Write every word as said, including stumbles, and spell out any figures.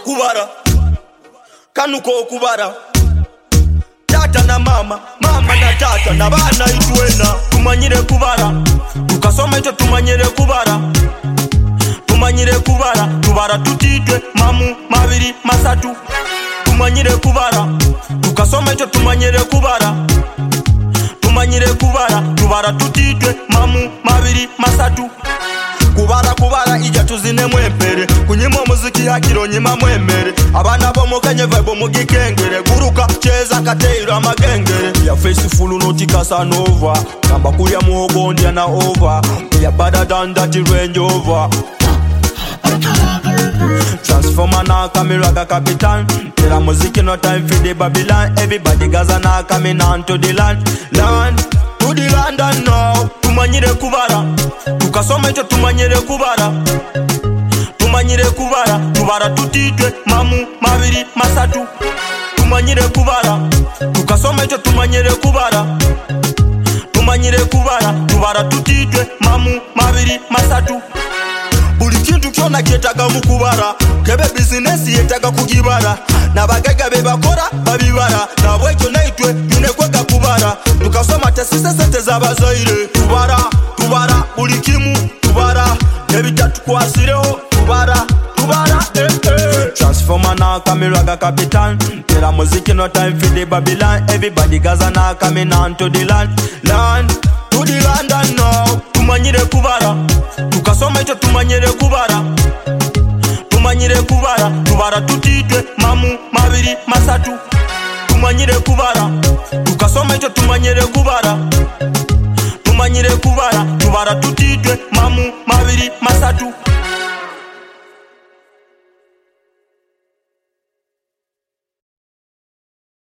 kubara kanuko kubara tata na mama mama na tata na bana itwena tumanyire kubara tukasoma ito tumanyire kubara tumanyire kubara tubara tutitwe mamu mabiri masatu tumanyire kubara tukasoma ito tumanyire kubara tumanyire kubara tubara tutitwe mamu mabiri masatu kubara kubara ija tuzine mwempere kunyima muziki hakiro nyima mwemere abana bo mukanye vibe mugikengere guruka cheza kateira magengere ya faithful noti Casanova kamba kulya muhogo ndia na over ya better than that Range Rover transformer na camera ga capital tera muziki no time for the Babylon everybody gaza na coming on to the land land to the land and now tumanyire kubara tukasoma ito tumanyire kubara tumanyire kubara tubara tutitwe mamu mabiri masatu tumanyire kubara tukasoma ito tumanyire kubara tumanyire kubara tubara tutitwe mamu mabiri masatu buli kintu kyona kyetaga mukubara kebe business yetaga kugibara nabagaga bebakora babibara nabwekyo naitwe tunekwega kubara tukasoma tesise sente zabazaire tubara tubara buli kimu tubara nebitatu kwasireho tubara tubara eh eh transformer na camera ga capital tera muziki no time for the Babylon everybody gaza na coming on to the land land to the land and now tumanyire kubara tukasoma ito tumanyire kubara tumanyire kubara tubara tutitwe mamu mabiri masatu tumanyire kubara tukasoma ito tumanyire kubara tumanyire kubara tubara tutitwe mamu mabiri masatu